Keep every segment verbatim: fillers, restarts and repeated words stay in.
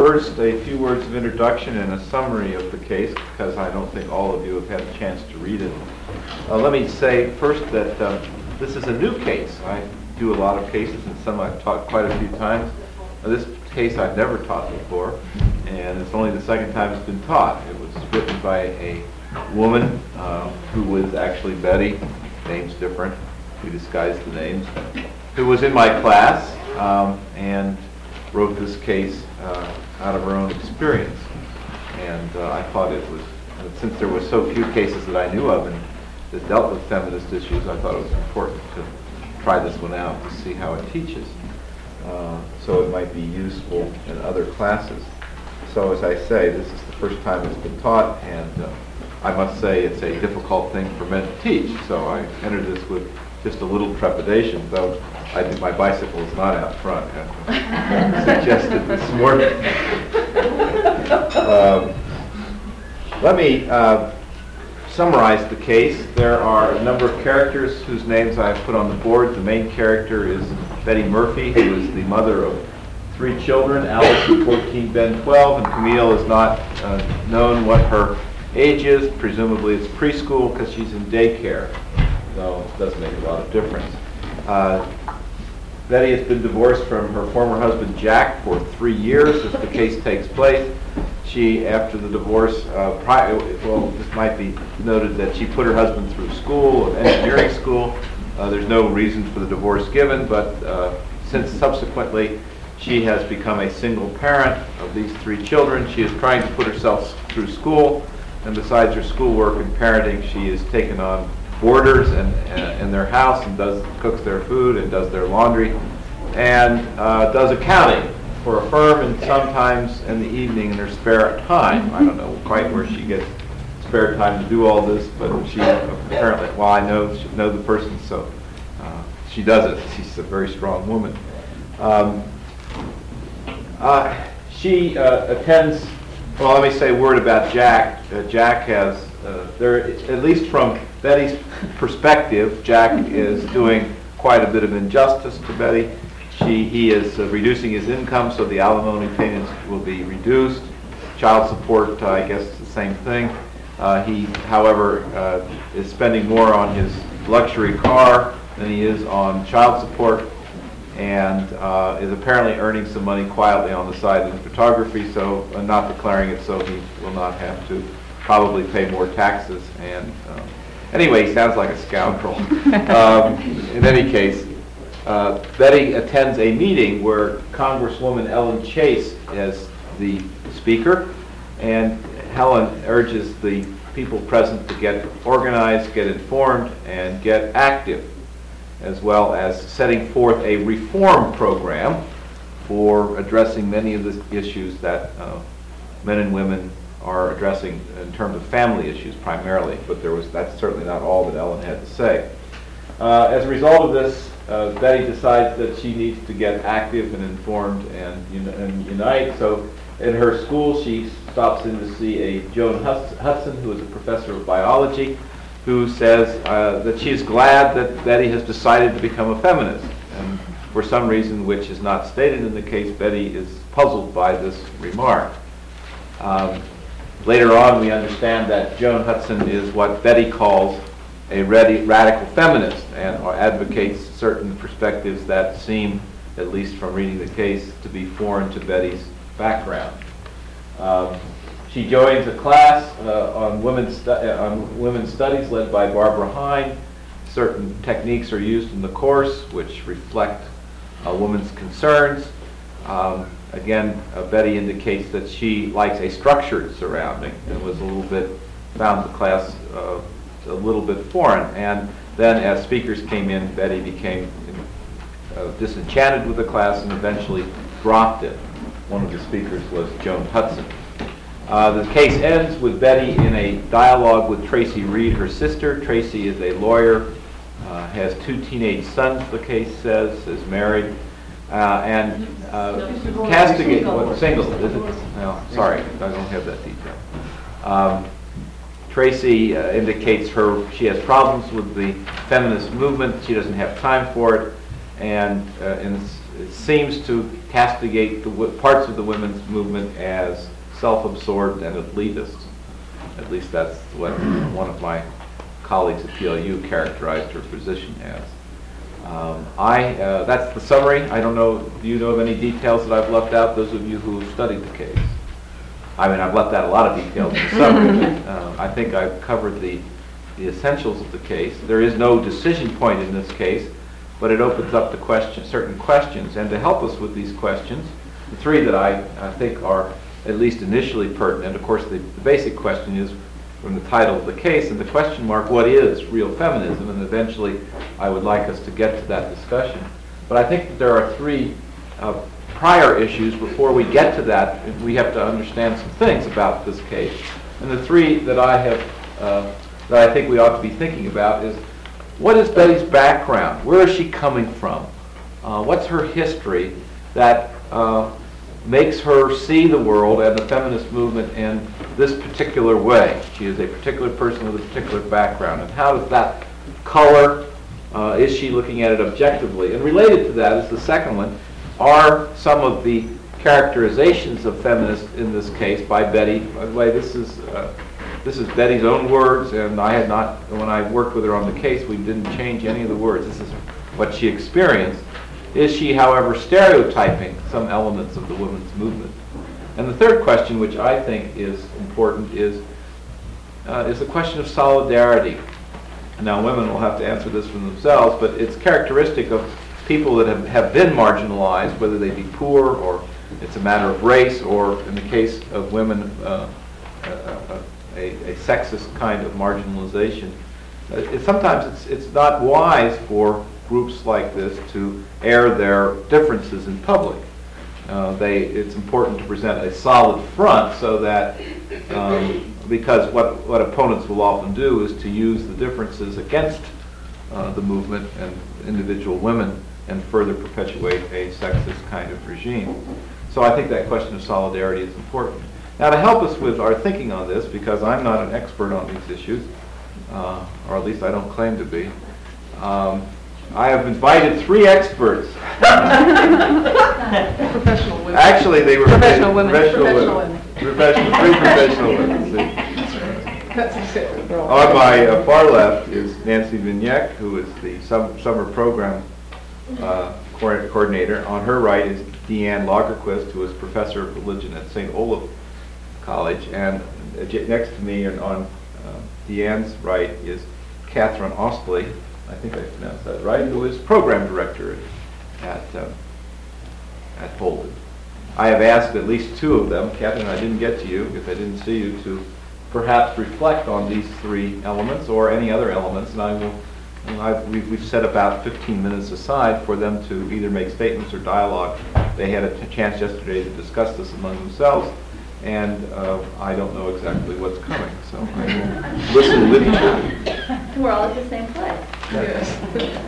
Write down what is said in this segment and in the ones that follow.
First, a few words of introduction and a summary of the case, because I don't think all of you have had a chance to read it. Uh, let me say first that uh, this is a new case. I do a lot of cases, and some I've taught quite a few times. Uh, this case I've never taught before, and it's only the second time it's been taught. It was written by a woman uh, who was actually Betty, name's different, we disguised the names, who was in my class um, and wrote this case uh, out of her own experience. And uh, I thought it was, uh, since there were so few cases that I knew of and that dealt with feminist issues, I thought it was important to try this one out to see how it teaches. Uh, so it might be useful in other classes. So as I say, this is the first time it's been taught, and uh, I must say it's a difficult thing for men to teach. So I entered this with just a little trepidation, though I think my bicycle is not out front, as suggested this morning. um, let me uh, summarize the case. There are a number of characters whose names I have put on the board. The main character is Betty Murphy, who is the mother of three children, Alice, fourteen, Ben, twelve, and Camille is not uh, known what her age is. Presumably it's preschool because she's in daycare, though it doesn't make a lot of difference. Uh, Betty has been divorced from her former husband Jack for three years as the case takes place. She, after the divorce, uh, pri- well, this might be noted that she put her husband through school, engineering school. Uh, there's no reason for the divorce given, but uh, since subsequently she has become a single parent of these three children, she is trying to put herself through school, and besides her schoolwork and parenting, she has taken on boarders and uh, in their house and does cooks their food and does their laundry and uh, does accounting for a firm, and sometimes in the evening in her spare time. I don't know quite where she gets spare time to do all this, but she apparently, well, I know she know the person, so uh, she does it. She's a very strong woman. Um, uh, she uh, attends. Well, let me say a word about Jack. Uh, Jack has uh, there, at least from Betty's perspective, Jack is doing quite a bit of injustice to Betty. She, he is uh, reducing his income, so the alimony payments will be reduced. Child support, uh, I guess, the same thing. Uh, he, however, uh, is spending more on his luxury car than he is on child support, and uh, is apparently earning some money quietly on the side in photography, so uh, not declaring it, so he will not have to probably pay more taxes. And uh, anyway, he sounds like a scoundrel. um, in any case, uh, Betty attends a meeting where Congresswoman Ellen Chase is the speaker, and Helen urges the people present to get organized, get informed, and get active, as well as setting forth a reform program for addressing many of the issues that uh, men and women are addressing in terms of family issues primarily, but there was that's certainly not all that Ellen had to say. Uh, as a result of this, uh, Betty decides that she needs to get active and informed and, un- and unite. So in her school, she stops in to see a Joan Hudson, who is a professor of biology, who says uh, that she is glad that Betty has decided to become a feminist. And for some reason which is not stated in the case, Betty is puzzled by this remark. Um, later on, we understand that Joan Hudson is what Betty calls a ready, radical feminist, and or advocates certain perspectives that seem, at least from reading the case, to be foreign to Betty's background. Um, She joins a class uh, on, women's stu- uh, on women's studies led by Barbara Hine. Certain techniques are used in the course which reflect a woman's concerns. Um, again, uh, Betty indicates that she likes a structured surrounding and was a little bit, found the class uh, a little bit foreign. And then as speakers came in, Betty became uh, disenchanted with the class and eventually dropped it. One of the speakers was Joan Hudson. Uh, the case ends with Betty in a dialogue with Tracy Reed, her sister. Tracy is a lawyer, uh, has two teenage sons, the case says, is married, uh, and uh, castigate, what, single, is it? No, sorry, I don't have that detail. Um, Tracy uh, indicates her, she has problems with the feminist movement, she doesn't have time for it, and, uh, and it seems to castigate the w- parts of the women's movement as self-absorbed and elitist. At least that's what one of my colleagues at P L U characterized her position as. Um, I, uh, that's the summary. I don't know, do you know of any details that I've left out, those of you who have studied the case? I mean, I've left out a lot of details in the summary. uh, I think I've covered the, the essentials of the case. There is no decision point in this case, but it opens up to question, certain questions. And to help us with these questions, the three that I, I think are at least initially pertinent, of course the, the basic question is from the title of the case, and the question mark, what is real feminism? And eventually I would like us to get to that discussion. But I think that there are three uh, prior issues before we get to that. We have to understand some things about this case. And the three that I have, uh, that I think we ought to be thinking about is, what is Betty's background? Where is she coming from? Uh, what's her history that uh, makes her see the world and the feminist movement in this particular way? She is a particular person with a particular background. And how does that color, uh, is she looking at it objectively? And related to that is the second one, are some of the characterizations of feminists in this case by Betty, by the way, this is uh, this is Betty's own words, and I had not, when I worked with her on the case, we didn't change any of the words. This is what she experienced. Is she, however, stereotyping some elements of the women's movement? And the third question, which I think is important, is uh, is the question of solidarity. Now, women will have to answer this for themselves, but it's characteristic of people that have, have been marginalized, whether they be poor, or it's a matter of race, or in the case of women, uh, uh, a, a sexist kind of marginalization. Uh, it, sometimes it's, it's not wise for groups like this to air their differences in public. Uh, they, it's important to present a solid front so that, um, because what, what opponents will often do is to use the differences against uh, the movement and individual women and further perpetuate a sexist kind of regime. So I think that question of solidarity is important. Now, to help us with our thinking on this, because I'm not an expert on these issues, uh, or at least I don't claim to be, um, I have invited three experts. Professional women. Actually, they were Professional women. Professional, Professional women. women. Professional, three professional women. That's it. On my uh, far left is Nancy Vignac, who is the sum, summer program uh, co- coordinator. On her right is Deanne Lagerquist, who is professor of religion at Saint Olaf College. And uh, j- next to me and on uh, Deanne's right is Catherine Ostley, I think I pronounced that right, who is program director at uh, at Holden. I have asked at least two of them, Catherine, I didn't get to you, if I didn't see you, to perhaps reflect on these three elements or any other elements, and I will. And I've, we've, we've set about fifteen minutes aside for them to either make statements or dialogue. They had a t- chance yesterday to discuss this among themselves, and uh, I don't know exactly what's coming, so I will listen with you. We're all at the same place. Yes.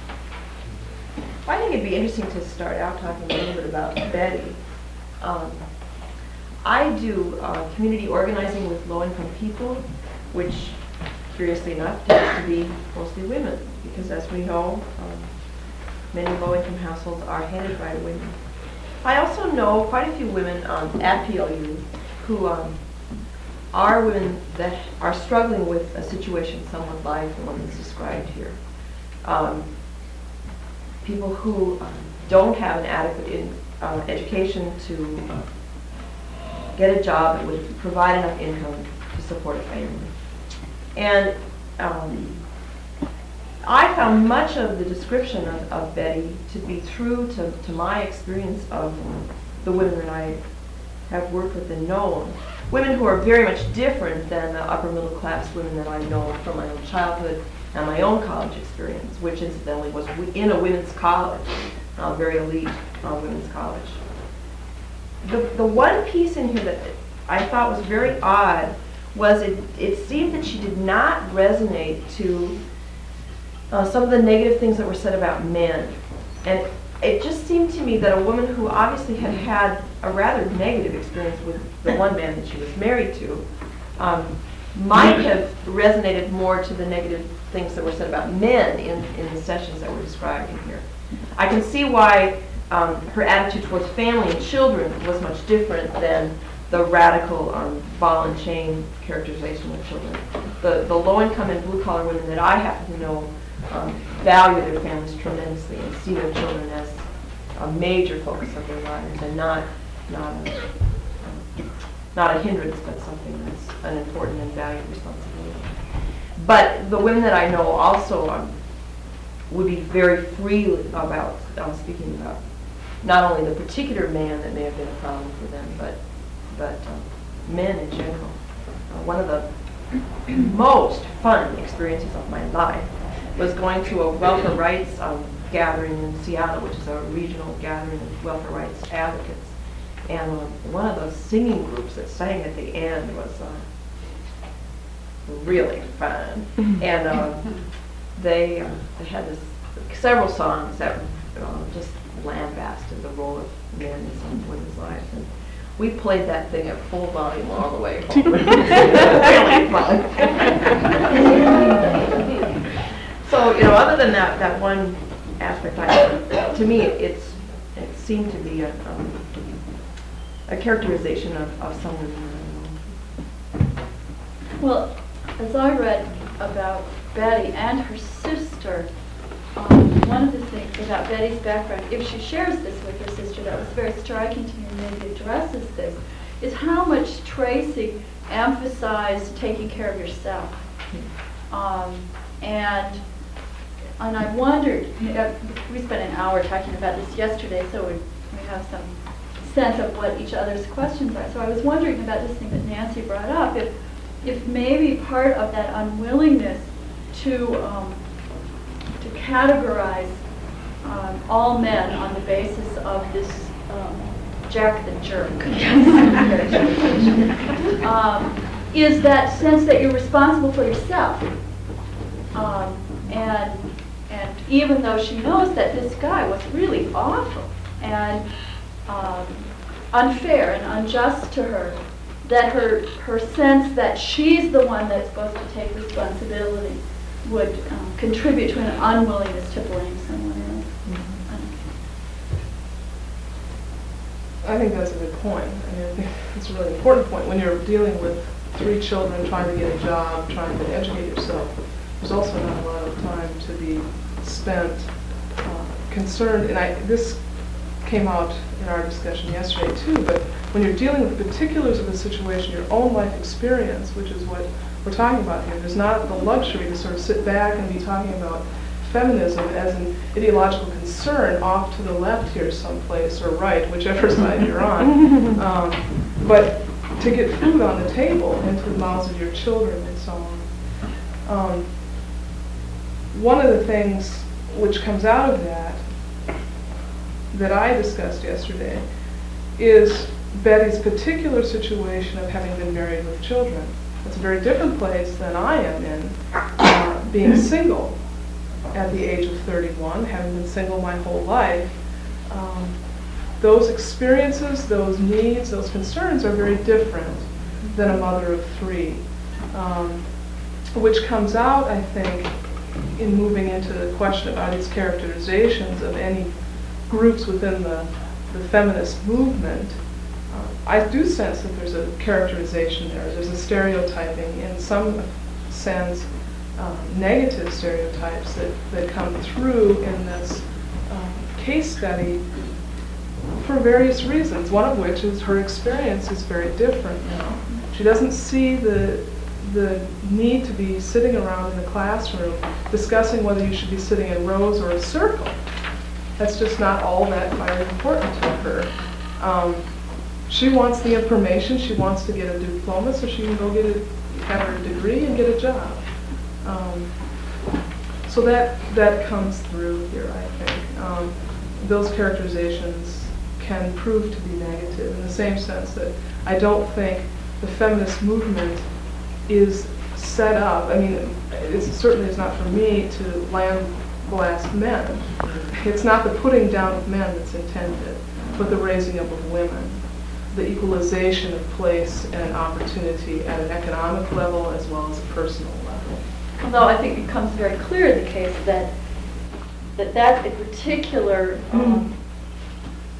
I think it'd be interesting to start out talking a little bit about Betty. Um, I do uh, community organizing with low-income people, which, curiously enough, tends to be mostly women, because as we know, um, many low-income households are headed by women. I also know quite a few women um, at P L U who um, are women that are struggling with a situation somewhat like the one that's described here. Um, people who um, don't have an adequate in, uh, education to uh, get a job that would provide enough income to support a family. And um, I found much of the description of, of Betty to be true to, to my experience of the women that I have worked with and known. Women who are very much different than the upper middle class women that I know from my own childhood and my own college experience, which incidentally was in a women's college, a very elite uh, women's college. The, the one piece in here that I thought was very odd was it, it seemed that she did not resonate to uh, some of the negative things that were said about men. And it just seemed to me that a woman who obviously had had a rather negative experience with the one man that she was married to um, might have resonated more to the negative things that were said about men in, in the sessions that were described in here. I can see why um, her attitude towards family and children was much different than the radical um, ball and chain characterization of children. The, the low-income and blue-collar women that I happen to know um, value their families tremendously and see their children as a major focus of their lives and not, not, a, um, not a hindrance, but something that's an important and valued responsibility. But the women that I know also um, would be very free about um, speaking about not only the particular man that may have been a problem for them, but but um, men in general. Uh, one of the most fun experiences of my life was going to a welfare rights um, gathering in Seattle, which is a regional gathering of welfare rights advocates. And um, one of those singing groups that sang at the end was uh, really fun. And um, they, uh, they had this, several songs that uh, just lambasted the role of men in some women's lives. And we played that thing at full volume all the way home. It was really fun. So, you know, other than that, that one aspect, I, to me, it's it seemed to be a, um, a characterization of, of some women. Well, as I read about Betty and her sister, um, one of the things about Betty's background, if she shares this with her sister, that was very striking to me and maybe addresses this, is how much Tracy emphasized taking care of yourself. Um, and and I wondered, uh, we spent an hour talking about this yesterday, so we, we have some sense of what each other's questions are. So I was wondering about this thing that Nancy brought up, if if maybe part of that unwillingness to um, to categorize um, all men on the basis of this um, Jack the Jerk um, is that sense that you're responsible for yourself. Um, and and even though she knows that this guy was really awful and um, unfair and unjust to her, that her her sense that she's the one that's supposed to take responsibility would um, contribute to an unwillingness to blame someone else. Mm-hmm. I think that's a good point. I mean, I think it's a really important point. When you're dealing with three children, trying to get a job, trying to educate yourself, there's also not a lot of time to be spent uh, concerned. And I, this came out in our discussion yesterday too, but when you're dealing with the particulars of a situation, your own life experience, which is what we're talking about here, there's not the luxury to sort of sit back and be talking about feminism as an ideological concern off to the left here someplace, or right, whichever side you're on. Um, but to get food on the table into the mouths of your children and so on. Um, one of the things which comes out of that, that I discussed yesterday, is Betty's particular situation of having been married with children. It's a very different place than I am in, uh, being single at the age of thirty-one, having been single my whole life. Um, those experiences, those needs, those concerns are very different than a mother of three, um, which comes out, I think, in moving into the question about these characterizations of any groups within the, the feminist movement. Uh, I do sense that there's a characterization there. There's a stereotyping, in some sense, um, negative stereotypes that, that come through in this um, case study for various reasons, one of which is her experience is very different now. She doesn't see the the need to be sitting around in the classroom discussing whether you should be sitting in rows or a circle. That's just not all that very important to her. Um, she wants the information, she wants to get a diploma so she can go get a, have her degree and get a job. Um, so that that comes through here, I think. Um, those characterizations can prove to be negative in the same sense that I don't think the feminist movement is set up. I mean, it certainly is not for me to lambaste men. It's not the putting down of men that's intended, but the raising up of women, the equalization of place and opportunity at an economic level as well as a personal level. Although I think it becomes very clear in the case that that, that in particular um,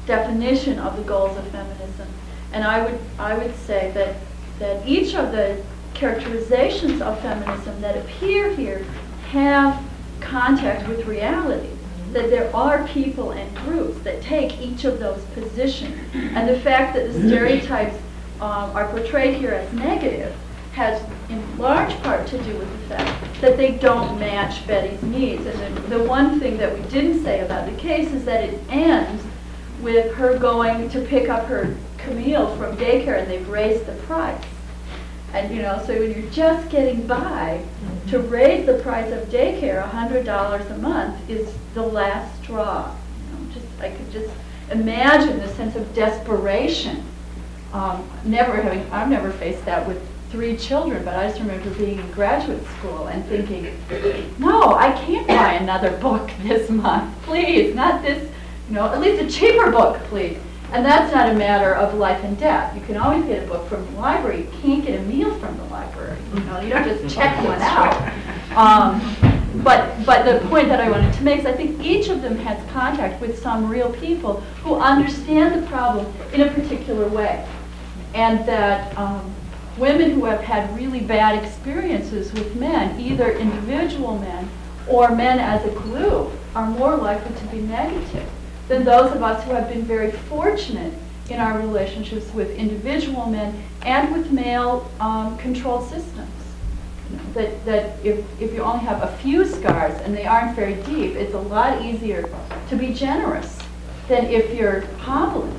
definition of the goals of feminism. And I would, I would say that, that each of the characterizations of feminism that appear here have contact with reality, that there are people and groups that take each of those positions. And the fact that the stereotypes um, are portrayed here as negative has in large part to do with the fact that they don't match Betty's needs. And the, the one thing that we didn't say about the case is that it ends with her going to pick up her Camille from daycare, and they've raised the price. And you know, so when you're just getting by, to raise the price of daycare one hundred dollars a month is the last straw. You know, just I could just imagine the sense of desperation. Um, never having, I've never faced that with three children, but I just remember being in graduate school and thinking, no, I can't buy another book this month, please, not this, you know, at least a cheaper book, please. And that's not a matter of life and death. You can always get a book from the library. You can't get a meal from the library. You know, you don't just check one out. Um, but but the point that I wanted to make is I think each of them has contact with some real people who understand the problem in a particular way, and that um, women who have had really bad experiences with men, either individual men or men as a group, are more likely to be negative than those of us who have been very fortunate in our relationships with individual men and with male-controlled um, systems. That, that if, if you only have a few scars and they aren't very deep, it's a lot easier to be generous than if you're hobbling.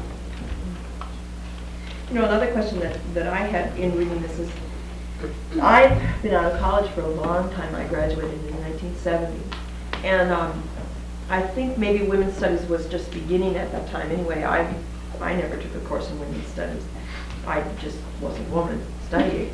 You know, another question that, that I had in reading this is, I've been out of college for a long time. I graduated in nineteen seventy. And um, I think maybe women's studies was just beginning at that time. Anyway, I I never took a course in women's studies. I just was a woman studying.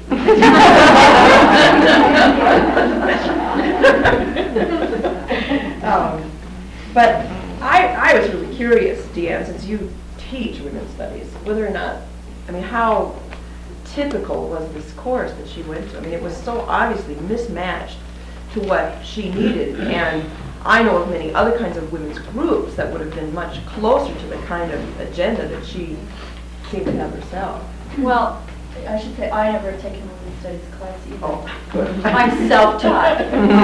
um, but I, I was really curious, Deanne, since you teach women's studies, whether or not, I mean, how typical was this course that she went to? I mean, it was so obviously mismatched to what she needed. And I know of many other kinds of women's groups that would have been much closer to the kind of agenda that she seemed to have herself. Well, I should say I never taken a women's studies class either. Oh, good. I'm self-taught.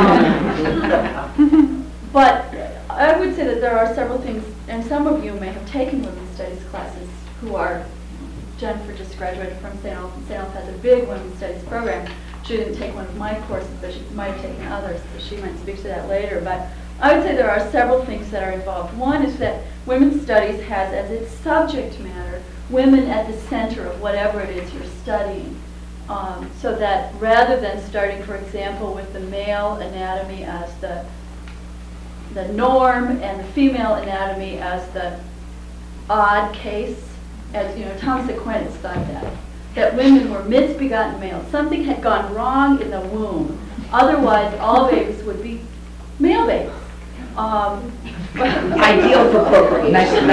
Um, but I would say that there are several things, and some of you may have taken women's studies classes who are, Jennifer just graduated from Saint Olaf, and Saint Olaf has a big women's studies program. She didn't take one of my courses, but she might have taken others, so she might speak to that later. But I would say there are several things that are involved. One is that women's studies has as its subject matter women at the center of whatever it is you're studying. Um, so that rather than starting, for example, with the male anatomy as the the norm and the female anatomy as the odd case, as you know, Thomas Aquinas thought that, that women were misbegotten males. Something had gone wrong in the womb. Otherwise, all babies would be male babies. Um, Ideal for procreation.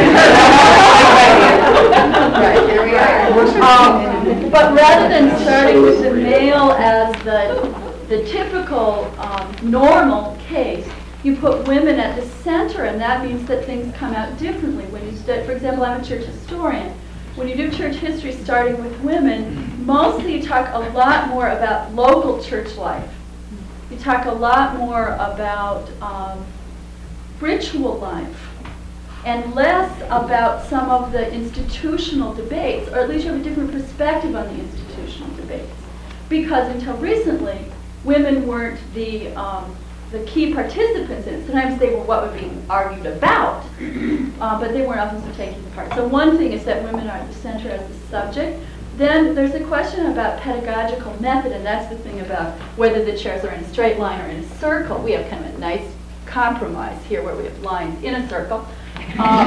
Right, here we are. Um, but rather than starting with the male as the the typical um, normal case, you put women at the center, and that means that things come out differently. When you study, for example, I'm a church historian. When you do church history starting with women, mostly you talk a lot more about local church life. You talk a lot more about um, ritual life, and less about some of the institutional debates, or at least you have a different perspective on the institutional debates. Because until recently, women weren't the um, the key participants in it. Sometimes they were what would be argued about, uh, but they weren't often taking part. So one thing is that women are at the center as the subject. Then there's a question about pedagogical method, and that's the thing about whether the chairs are in a straight line or in a circle. We have kind of a nice compromise here where we have lines in a circle. Um,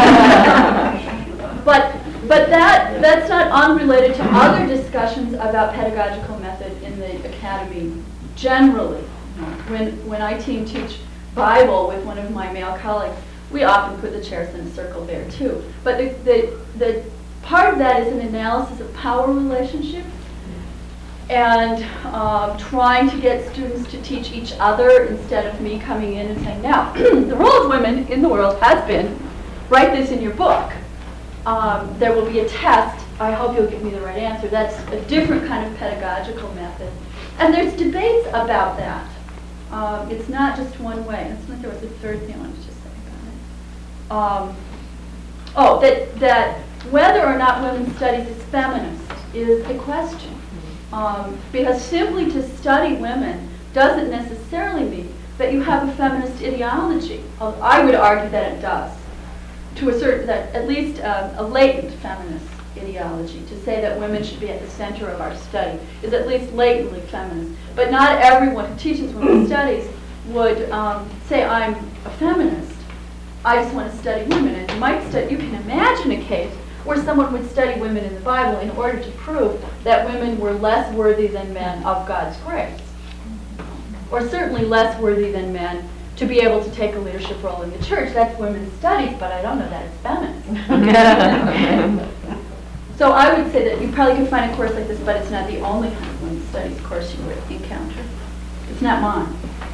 but but that that's not unrelated to other discussions about pedagogical method in the academy generally. When when I team teach Bible with one of my male colleagues, we often put the chairs in a circle there too. But the the, the part of that is an analysis of power relationships and uh, trying to get students to teach each other instead of me coming in and saying, now, the role of women in the world has been, write this in your book. Um, there will be a test. I hope you'll give me the right answer. That's a different kind of pedagogical method. And there's debates about that. Um, it's not just one way. It's not, there was a third thing I wanted to just say about it. Um, oh, that, that whether or not women's studies is feminist is the question. Um, because simply to study women doesn't necessarily mean that you have a feminist ideology. Uh, I would argue that it does. To a certain, that at least um, a latent feminist ideology, to say that women should be at the center of our study, is at least latently feminist. But not everyone who teaches women's studies would um, say, I'm a feminist. I just want to study women. And you might study, you can imagine a case where someone would study women in the Bible in order to prove that women were less worthy than men of God's grace. Or certainly less worthy than men to be able to take a leadership role in the church. That's women's studies, but I don't know that it's feminist. So I would say that you probably could find a course like this, but it's not the only kind of women's studies course you would encounter. It's not mine.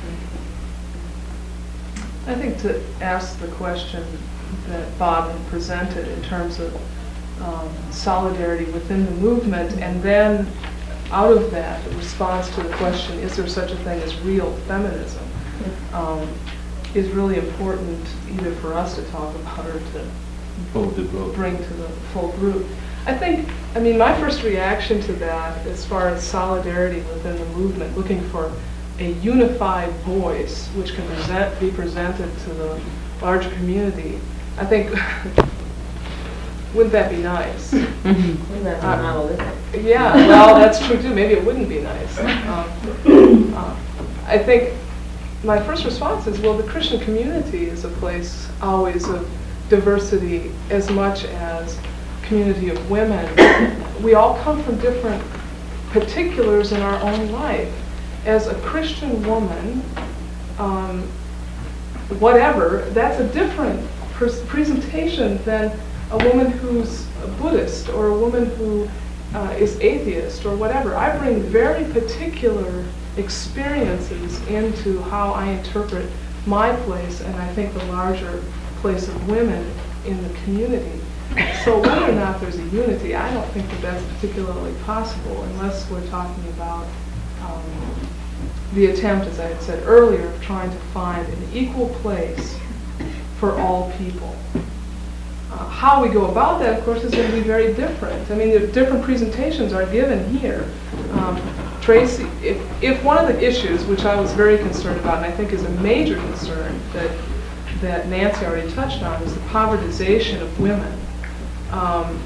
I think to ask the question that Bob had presented in terms of um, solidarity within the movement, and then out of that, the response to the question, is there such a thing as real feminism, um, is really important either for us to talk about or to bring to the full group. I think, I mean, my first reaction to that, as far as solidarity within the movement, looking for a unified voice which can present, be presented to the larger community, I think, wouldn't that be nice? Wouldn't that be monolithic? Yeah, well, that's true too. Maybe it wouldn't be nice. Um, uh, I think my first response is, well, the Christian community is a place always of diversity as much as community of women. We all come from different particulars in our own life. As a Christian woman, um, whatever, that's a different pres- presentation than a woman who's a Buddhist or a woman who uh, is atheist or whatever. I bring very particular experiences into how I interpret my place, and I think the larger place of women in the community. So whether or not there's a unity, I don't think that that's particularly possible unless we're talking about um, the attempt, as I had said earlier, of trying to find an equal place for all people. Uh, how we go about that, of course, is going to be very different. I mean, the different presentations are given here. Um, Tracy, if, if one of the issues, which I was very concerned about, and I think is a major concern that that Nancy already touched on, is the povertization of women um,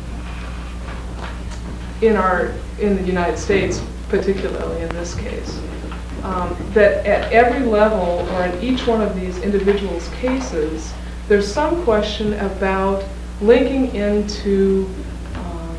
in our in the United States, particularly in this case. Um, that at every level, or in each one of these individuals' cases, there's some question about linking into um,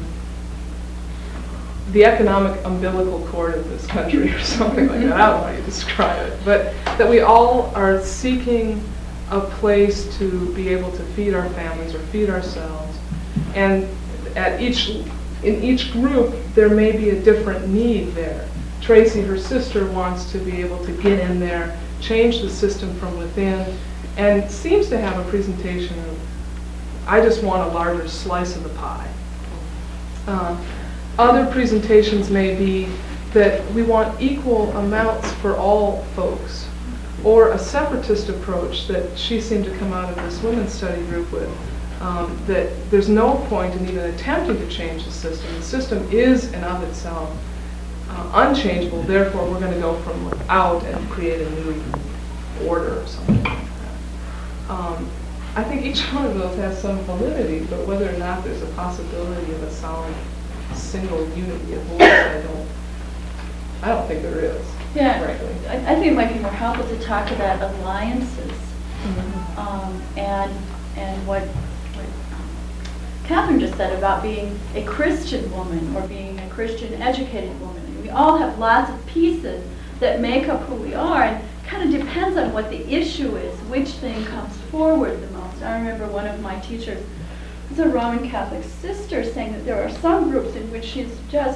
the economic umbilical cord of this country, or something like that. I don't know how you describe it, but that we all are seeking a place to be able to feed our families or feed ourselves, and at each in each group there may be a different need there. Tracy, her sister, wants to be able to get in there, change the system from within, and seems to have a presentation of, I just want a larger slice of the pie. Uh, other presentations may be that we want equal amounts for all folks, or a separatist approach that she seemed to come out of this women's study group with, um, that there's no point in even attempting to change the system. The system is in of itself uh, unchangeable, therefore we're going to go from without and create a new order or something like that. Um, I think each one of those has some validity, but whether or not there's a possibility of a solid single unity of voice, I don't, I don't think there is. Yeah, Frankly. I, I think it might be more helpful to talk about alliances, Mm-hmm. um, and and what, what um, Catherine just said about being a Christian woman or being a Christian educated woman. And we all have lots of pieces that make up who we are, and kind of depends on what the issue is, which thing comes forward the most. I remember one of my teachers was a Roman Catholic sister saying that there are some groups in which she's just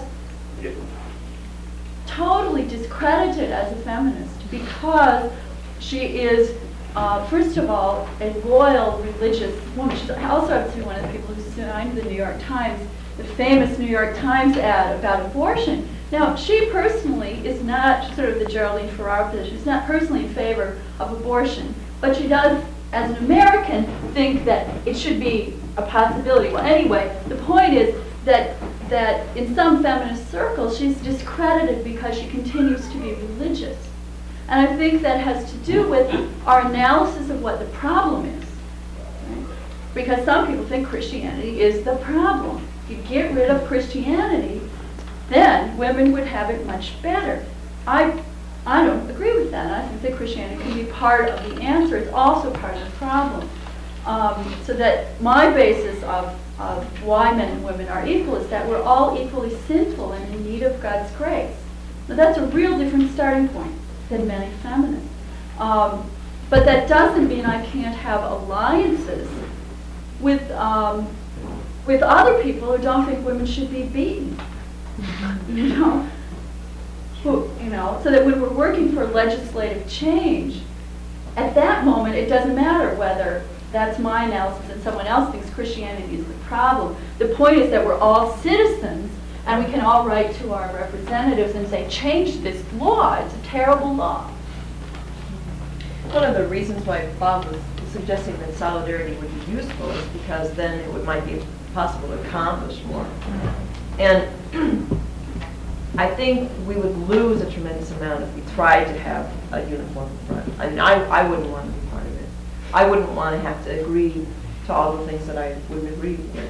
totally discredited as a feminist because she is uh, first of all, a loyal religious woman. She also happens to be one of the people who signed the New York Times, the famous New York Times ad about abortion. Now, she personally is not sort of the Geraldine Ferraro position. She's not personally in favor of abortion, but she does, as an American, think that it should be a possibility. Well, anyway, the point is that that in some feminist circles, she's discredited because she continues to be religious. And I think that has to do with our analysis of what the problem is. Right? Because some people think Christianity is the problem. If you get rid of Christianity, then women would have it much better. I I don't agree with that. I think that Christianity can be part of the answer. It's also part of the problem. Um, so that my basis of, of why men and women are equal is that we're all equally sinful and in need of God's grace. Now that's a real different starting point than many feminists. Um, but that doesn't mean I can't have alliances with um, with other people who don't think women should be beaten. You know, who, you know, so that when we're working for legislative change, at that moment it doesn't matter whether that's my analysis and someone else thinks Christianity is the problem. The point is that we're all citizens and we can all write to our representatives and say, change this law, it's a terrible law. One of the reasons why Bob was suggesting that solidarity would be useful is because then it would, might be possible to accomplish more. And I think we would lose a tremendous amount if we tried to have a uniform front. I mean, I, I wouldn't want to be part of it. I wouldn't want to have to agree to all the things that I wouldn't agree with.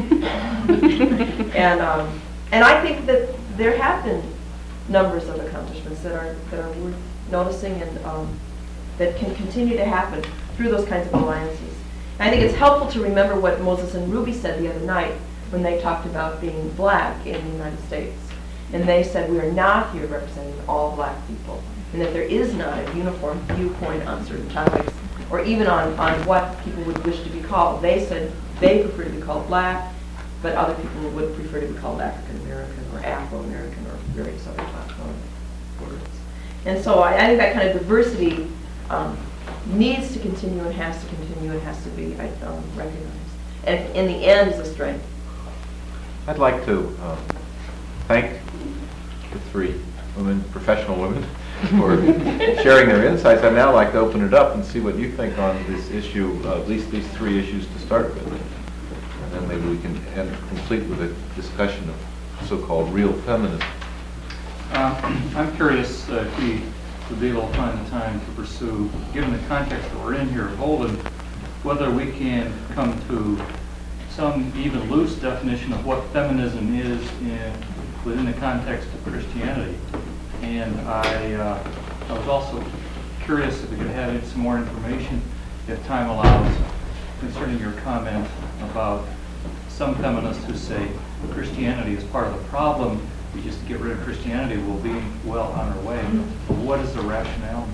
and um, and I think that there have been numbers of accomplishments that are that are worth noticing and um, that can continue to happen through those kinds of alliances. And I think it's helpful to remember what Moses and Ruby said the other night when they talked about being black in the United States. And they said, we are not here representing all black people, and that there is not a uniform viewpoint on certain topics, or even on, on what people would wish to be called. They said they prefer to be called black, but other people would prefer to be called African American or Afro American or various other words. And so I, I think that kind of diversity um, needs to continue and has to continue and has to be um, recognized. And in the end is a strength. I'd like to uh, thank the three women, professional women, for sharing their insights. I'd now like to open it up and see what you think on this issue, uh, at least these three issues to start with. And then maybe we can end complete with a discussion of so-called real feminism. Uh, I'm curious uh, if we would be able to find the time to pursue, given the context that we're in here of Holden, whether we can come to some even loose definition of what feminism is in, within the context of Christianity. And I, uh, I was also curious if we could have some more information, if time allows, concerning your comment about some feminists who say Christianity is part of the problem. We just get rid of Christianity, we'll be well on our way. But what is the rationale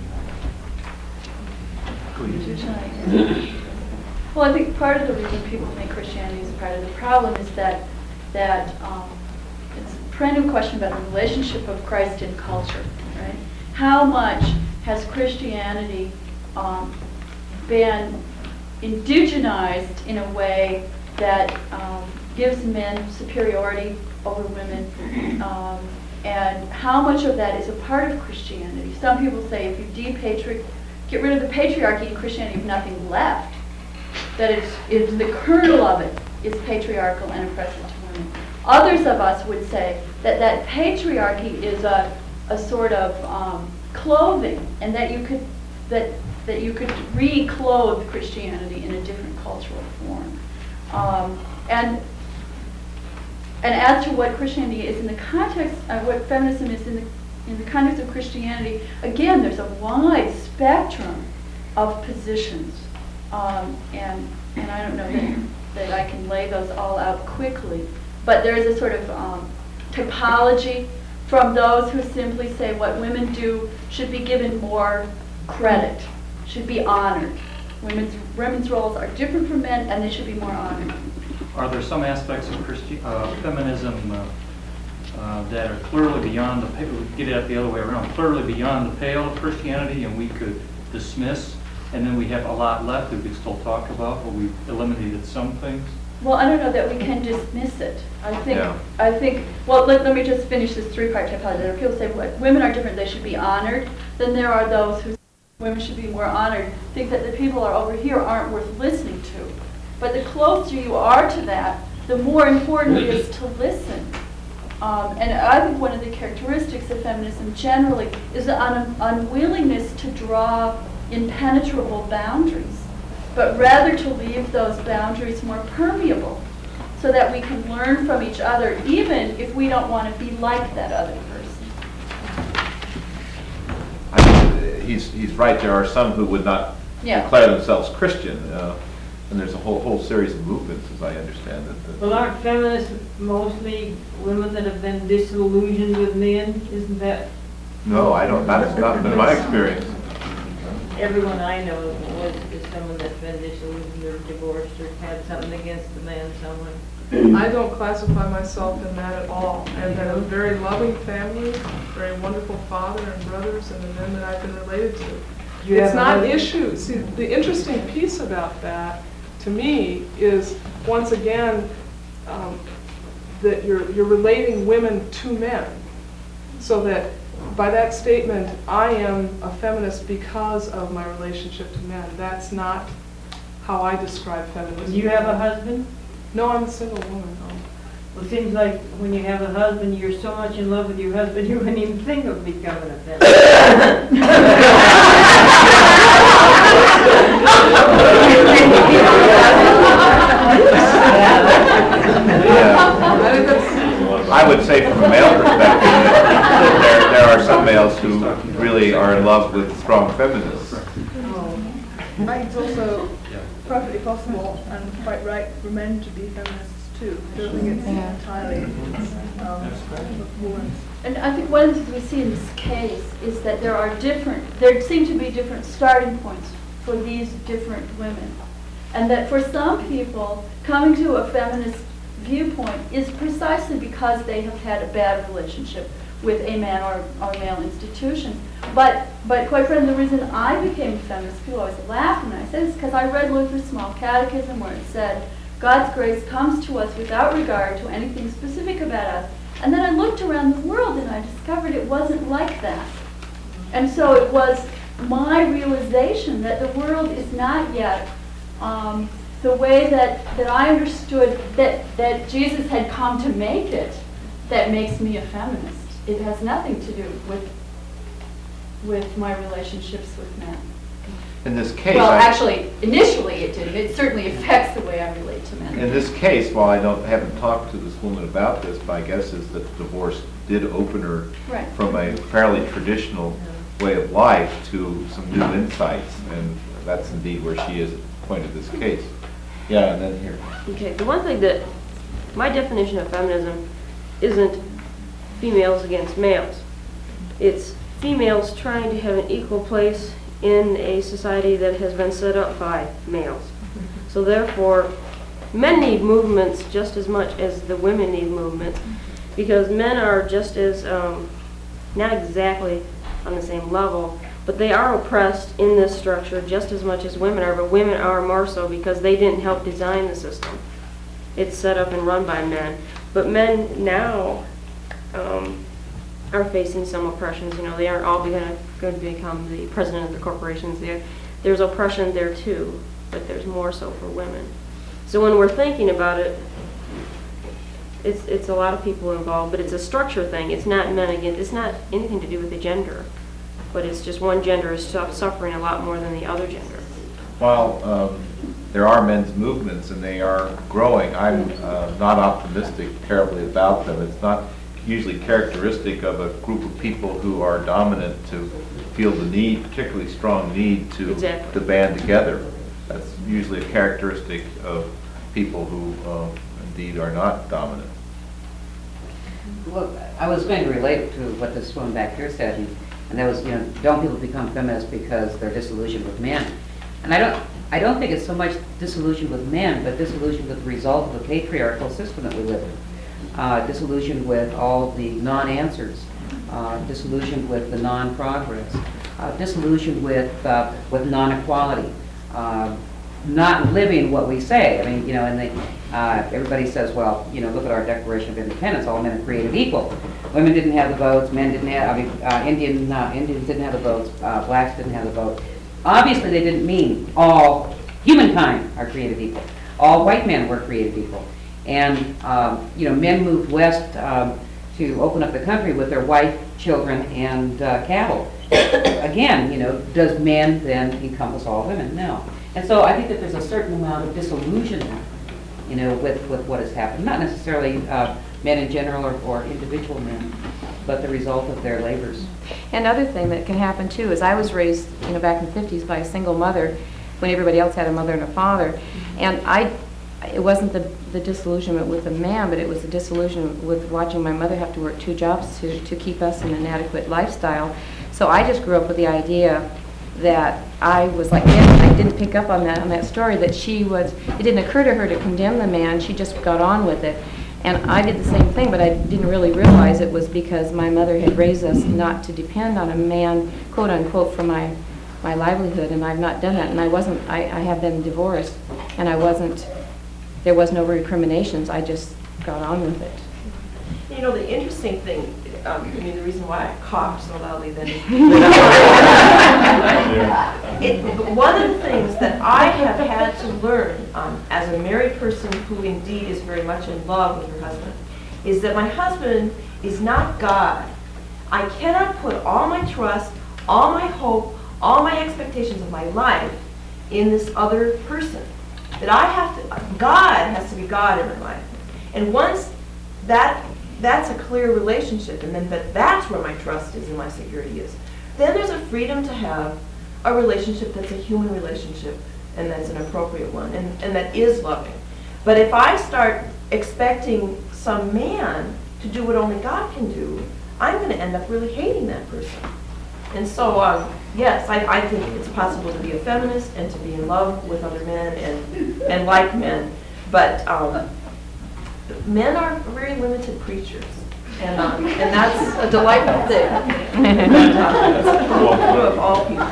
behind it? Well, I think part of the reason people think Christianity is part of the problem is that that um, it's a perennial question about the relationship of Christ in culture, right? How much has Christianity um, been indigenized in a way that um, gives men superiority over women, um, and how much of that is a part of Christianity? Some people say if you depatri- get rid of the patriarchy in Christianity, you have nothing left. That it's, it's the kernel of it is patriarchal and oppressive to women. Others of us would say that that patriarchy is a, a sort of um, clothing, and that you could that that you could reclothe Christianity in a different cultural form. Um, and and as to what Christianity is in the context of what feminism is in the in the context of Christianity, again, there's a wide spectrum of positions. Um, and and I don't know that, that I can lay those all out quickly, but there is a sort of um, typology from those who simply say what women do should be given more credit, should be honored. Women's women's roles are different from men, and they should be more honored. Are there some aspects of Christi- uh, feminism uh, uh, that are clearly beyond the pale, get it the other way around, clearly beyond the pale of Christianity, and we could dismiss? and then we have a lot left that we can still talk about, but we've eliminated some things. Well, I don't know that we can dismiss it. I think, Yeah. I think, well, let, let me just finish this three-part typology. There are people who say, well, women are different, they should be honored. Then there are those who say women should be more honored, think that the people are over here aren't worth listening to. But the closer you are to that, the more important it is to listen. Um, and I think one of the characteristics of feminism generally is the un- unwillingness to draw impenetrable boundaries, but rather to leave those boundaries more permeable so that we can learn from each other, even if we don't want to be like that other person. I mean, he's, he's right, there are some who would not Yeah. declare themselves Christian, uh, and there's a whole, whole series of movements, as I understand it. that- Well, aren't feminists mostly women that have been disillusioned with men? Isn't that No, I don't, that's not been my experience. everyone I know was is someone that's been disillusioned or divorced or had something against the man somewhere? I don't classify myself in that at all. I've had a very loving family, very wonderful father and brothers and the men that I've been related to. You It's have a not husband? issues. See, the interesting piece about that, to me, is, once again, um, that you're, you're relating women to men. So that, by that statement, I am a feminist because of my relationship to men. That's not how I describe feminism. Do you have a husband? No, I'm a single woman. no. Well, it seems like when you have a husband, you're so much in love with your husband, you wouldn't even think of becoming a feminist. I think that's, I would say from a male perspective, that there, there are some males who really are in love with strong feminists. I think it's also perfectly possible and quite right for men to be feminists too. I don't think it's entirely um, women's. And I think one of the things we see in this case is that there are different, there seem to be different starting points for these different women. And that for some people, coming to a feminist viewpoint is precisely because they have had a bad relationship with a man or, or male institution. But, but quite frankly, the reason I became a feminist, people always laugh when I say this, because I read Luther's Small Catechism where it said, God's grace comes to us without regard to anything specific about us. And then I looked around the world and I discovered it wasn't like that. And so it was my realization that the world is not yet um, the way that, that I understood that, that Jesus had come to make it that makes me a feminist. It has nothing to do with, with my relationships with men. In this case, Well, I- actually, initially it didn't. It certainly affects the way I relate to men. in this case, while I don't, haven't talked to this woman about this, my guess is that divorce did open her Right. from a fairly traditional way of life to some new insights, and that's indeed where she is at the point of this case. Yeah, and then here. Okay, the one thing that, my definition of feminism isn't females against males. It's females trying to have an equal place in a society that has been set up by males. So therefore, men need movements just as much as the women need movements, because men are just as, um, not exactly on the same level, but they are oppressed in this structure just as much as women are, but women are more so because they didn't help design the system. It's set up and run by men. But men now um, are facing some oppressions. You know, they aren't all going to become the president of the corporations. There, There's oppression there too, but there's more so for women. So when we're thinking about it, it's it's a lot of people involved, but it's a structure thing. It's not men against, it's not anything to do with the gender, but it's just one gender is su- suffering a lot more than the other gender. While um, there are men's movements and they are growing, I'm uh, not optimistic terribly about them. It's not usually characteristic of a group of people who are dominant to feel the need, particularly strong need to, Exactly. to band together. That's usually a characteristic of people who uh, indeed are not dominant. Well, I was going to relate to what this woman back here said, and, and that was, you know, don't people become feminists because they're disillusioned with men? And I don't, I don't think it's so much disillusioned with men, but disillusioned with the result of the patriarchal system that we live in. Uh, disillusioned with all the non-answers, uh, disillusioned with the non-progress. uh, disillusioned with, uh, with non-equality, uh, not living what we say. I mean, you know, and they, uh, everybody says, well, you know, look at our Declaration of Independence, all men are created equal. Women didn't have the votes, men didn't have, I mean, uh, Indian, uh, Indians didn't have the votes, uh, blacks didn't have the vote. Obviously, they didn't mean all humankind are created equal. All white men were created equal. And, um, you know, men moved west um, to open up the country with their wife, children, and uh, cattle. Again, you know, does men then encompass all women? No. And so I think that there's a certain amount of disillusionment, you know, with, with what has happened. Not necessarily uh, men in general or, or individual men, but the result of their labors. Another thing that can happen too is I was raised, you know, back in the fifties by a single mother when everybody else had a mother and a father. And I, it wasn't the, the disillusionment with a man, but it was the disillusionment with watching my mother have to work two jobs to, to keep us in an adequate lifestyle. So I just grew up with the idea that I was like, yeah, I didn't pick up on that, on that story, that she was, it didn't occur to her to condemn the man, she just got on with it. And I did the same thing, but I didn't really realize it was because my mother had raised us not to depend on a man, quote unquote, for my, my livelihood, and I've not done that. And I wasn't, I, I have been divorced, and I wasn't, there was no recriminations, I just got on with it. You know, the interesting thing, um, I mean, the reason why I coughed so loudly then is it, one of the things that I have had to learn um, as a married person who indeed is very much in love with her husband is that my husband is not God. I cannot put all my trust, all my hope, all my expectations of my life in this other person. That I have to, God has to be God in my life. And once that that's a clear relationship, and then that that's where my trust is and my security is, then there's a freedom to have a relationship that's a human relationship and that's an appropriate one and, and that is loving. But if I start expecting some man to do what only God can do, I'm going to end up really hating that person. And so, um, yes, I, I think it's possible to be a feminist and to be in love with other men and, and like men, but um, men are very limited creatures, and um, and that's a delightful thing. Of all people.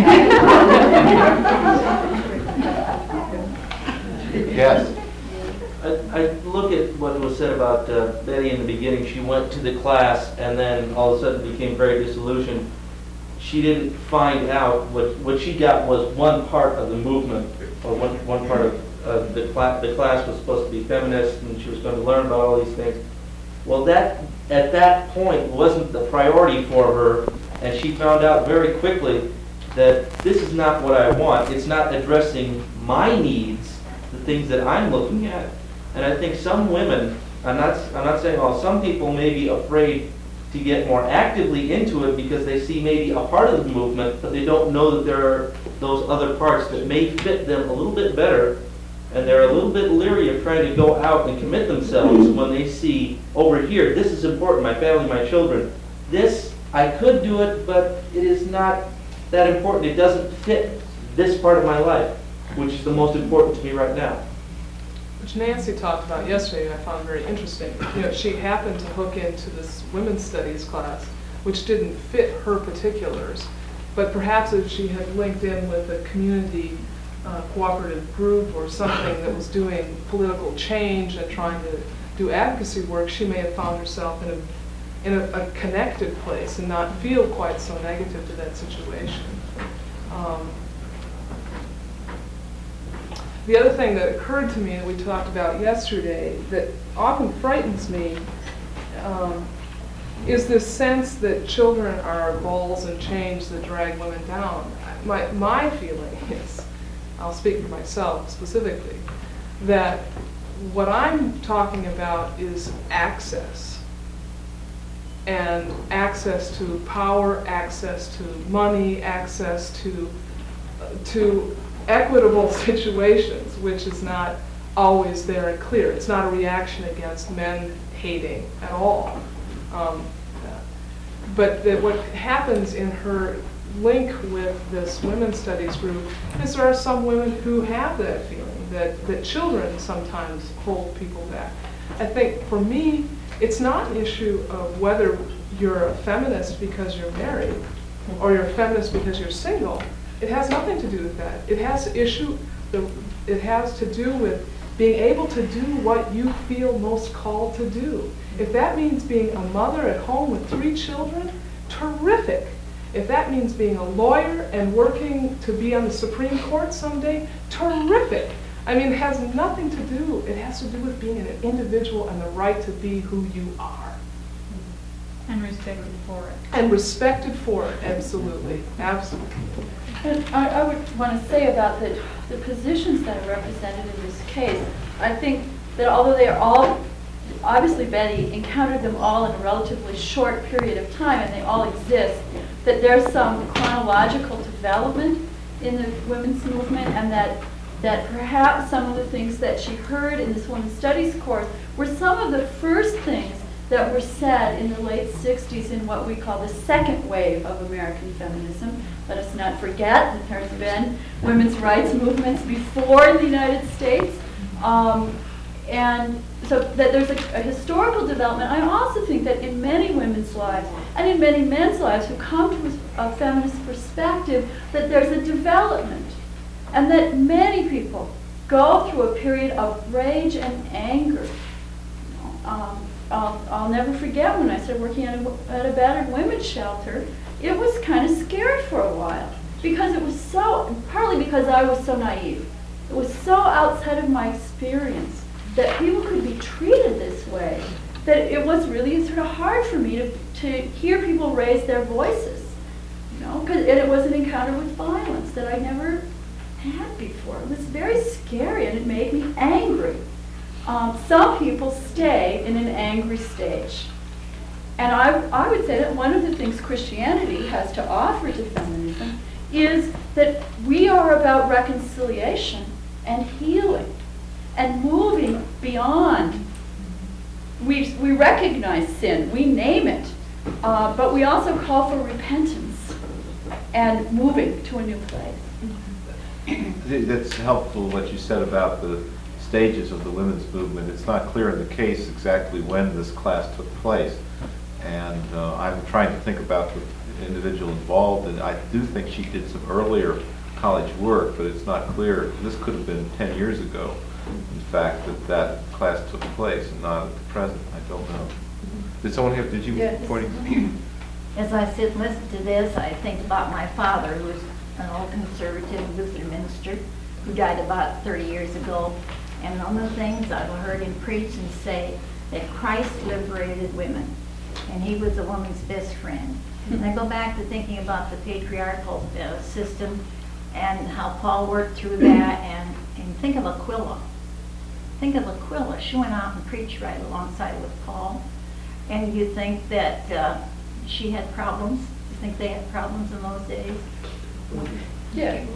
Yes. I, I look at what was said about uh, Betty in the beginning. She went to the class and then all of a sudden became very disillusioned. She didn't find out what what she got was one part of the movement, or one one part of uh, the class. The class was supposed to be feminist, and she was going to learn about all these things. Well, that at that point wasn't the priority for her, and she found out very quickly that this is not what I want. It's not addressing my needs, the things that I'm looking at. And I think some women, I'm not I'm not saying all, some people may be afraid to get more actively into it because they see maybe a part of the movement, but they don't know that there are those other parts that may fit them a little bit better, and they're a little bit leery of trying to go out and commit themselves when they see, over here, this is important, my family, my children. This, I could do it, but it is not that important. It doesn't fit this part of my life, which is the most important to me right now. Which Nancy talked about yesterday, and I found very interesting. You know, she happened to hook into this women's studies class, which didn't fit her particulars, but perhaps if she had linked in with a community uh, cooperative group or something that was doing political change and trying to do advocacy work, she may have found herself in a in a, a connected place and not feel quite so negative to that situation. Um, The other thing that occurred to me that we talked about yesterday that often frightens me um, is this sense that children are balls and chains that drag women down. My, my feeling is, I'll speak for myself specifically, that what I'm talking about is access. And access to power, access to money, access to uh, to equitable situations, which is not always there and clear. It's not a reaction against men hating at all. Um, but that what happens in her link with this women's studies group is there are some women who have that feeling, that, that children sometimes hold people back. I think for me, it's not an issue of whether you're a feminist because you're married. or you're a feminist because you're single. It has nothing to do with that. It has to issue, the, it has to do with being able to do what you feel most called to do. If that means being a mother at home with three children, terrific. If that means being a lawyer and working to be on the Supreme Court someday, terrific. I mean, it has nothing to do, it has to do with being an individual and the right to be who you are. And respected for it. And respected for it, absolutely, absolutely. And I, I would want to say about the, the positions that are represented in this case, I think that although they are all, obviously Betty encountered them all in a relatively short period of time and they all exist, that there's some chronological development in the women's movement, and that that perhaps some of the things that she heard in this women's studies course were some of the first things that were said in the late sixties in what we call the second wave of American feminism. Let us not forget that there's been women's rights movements before in the United States. Um, and so that there's a, a historical development. I also think that in many women's lives and in many men's lives who come to a, a feminist perspective, that there's a development. And that many people go through a period of rage and anger. Um, I'll, I'll never forget when I started working at a, at a battered women's shelter, it was kind of scary for a while because it was so, partly because I was so naive. It was so outside of my experience that people could be treated this way, that it was really sort of hard for me to, to hear people raise their voices, you know, cause, and it was an encounter with violence that I never had before. It was very scary and it made me angry. Um, some people stay in an angry stage. And I, I would say that one of the things Christianity has to offer to feminism is that we are about reconciliation and healing and moving beyond. We, we recognize sin, we name it, uh, but we also call for repentance and moving to a new place. That's helpful what you said about the stages of the women's movement. It's not clear in the case exactly when this class took place. And uh, I'm trying to think about the individual involved, and I do think she did some earlier college work, but it's not clear. This could have been ten years ago, in fact, that that class took place, and not at the present. I don't know. Did someone have, did you? Yes. Pointing? As I sit and listen to this, I think about my father, who was an old conservative Lutheran minister, who died about thirty years ago. And one of the things I've heard him preach and say, that Christ liberated women, and he was a woman's best friend. And I go back to thinking about the patriarchal uh, system and how Paul worked through that, and, and think of Aquila. Think of Aquila. She went out and preached right alongside with Paul. And you think that uh, she had problems? You think they had problems in those days? Yeah.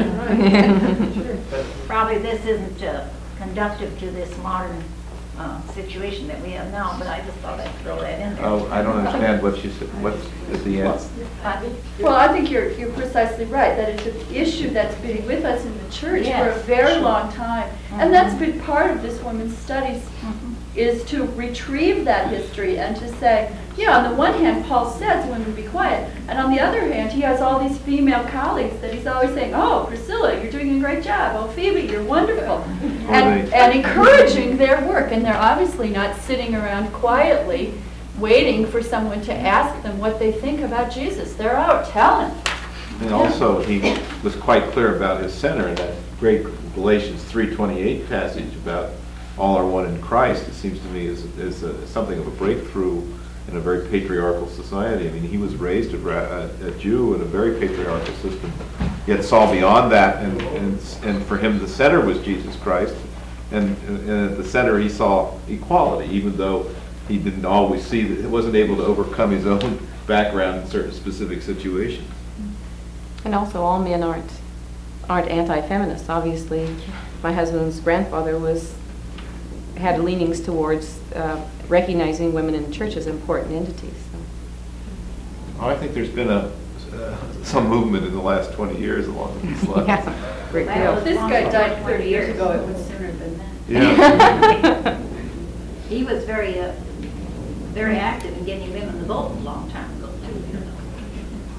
Probably this isn't uh, conductive to this modern uh, situation that we have now, but I just thought I'd throw that in there. Oh, I don't understand what you said. What's at the end? But- Well, I think you're, you're precisely right, that it's an issue that's been with us in the church for a Yes, very sure. long time. Mhm. And that's been part of this women's studies, Mhm. is to retrieve that history and to say, yeah, on the one hand, Paul says women be quiet, and on the other hand, he has all these female colleagues that he's always saying, oh, Priscilla, you're doing a great job, oh, Phoebe, you're wonderful, and, they- and encouraging their work, and they're obviously not sitting around quietly waiting for someone to ask them what they think about Jesus. They're out telling. And also, he was quite clear about his center in that great Galatians three twenty-eight passage about all are one in Christ. It seems to me is, is a, something of a breakthrough in a very patriarchal society. I mean, he was raised a, a, a Jew in a very patriarchal system, yet saw beyond that, and, and, and for him the center was Jesus Christ, and, and at the center he saw equality, even though he didn't always see that, he wasn't able to overcome his own background in certain specific situations. And also, all men aren't aren't anti-feminists. Obviously, my husband's grandfather was had leanings towards uh, recognizing women in the church as important entities. So. Oh, I think there's been a uh, some movement in the last twenty years along these lines. Yeah, great Well, deal. This guy died thirty years ago, it was sooner than that. Yeah. He was very, uh, very active in getting women to vote a long time ago, too.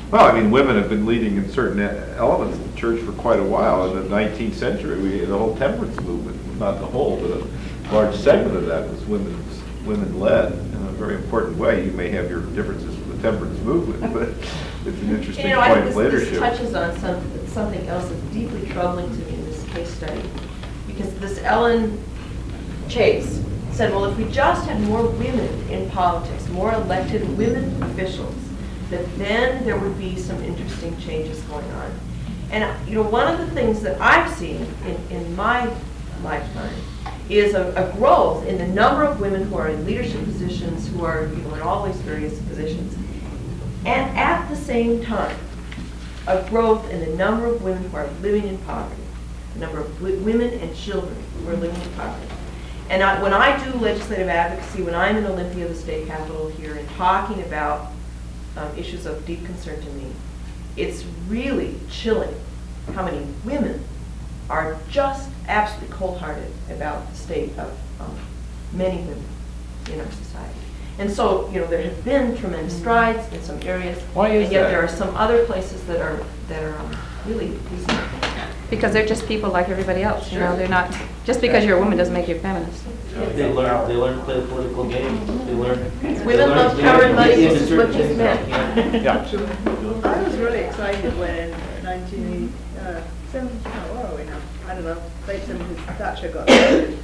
Well, I mean, women have been leading in certain e- elements of the church for quite a while. In the nineteenth century, we, the whole temperance movement, not the whole, but a large segment of that was women, women-led in a very important way. You may have your differences with the temperance movement, but it's an interesting You know, I point think of this, this leadership. touches on some, something else that's deeply troubling to me in this case study. Because this Ellen Chase said, well, if we just had more women in politics, more elected women officials, that then there would be some interesting changes going on. And, you know, one of the things that I've seen in, in my lifetime is a, a growth in the number of women who are in leadership positions, who are, you know, in all these various positions. And at the same time, a growth in the number of women who are living in poverty, the number of w- women and children who are living in poverty. And I, when I do legislative advocacy, when I'm in Olympia, the state capitol here, and talking about um, issues of deep concern to me, it's really chilling how many women are just absolutely cold-hearted about the state of um, many women in our society. And so, you know, there have been tremendous strides in some areas. Why is And yet that? there are some other places that are, that are um, really losing. Because they're just people like everybody else, you know, Sure. they're not, just because you're a woman doesn't make you a feminist. They learn, they learn to play the political game. They learn. they Women learn- love they power learn and money to get just as into much as certain men. things. Yeah. I was really excited when in nineteen seventy, uh, where are we now? I don't know, late seventies, Thatcher got elected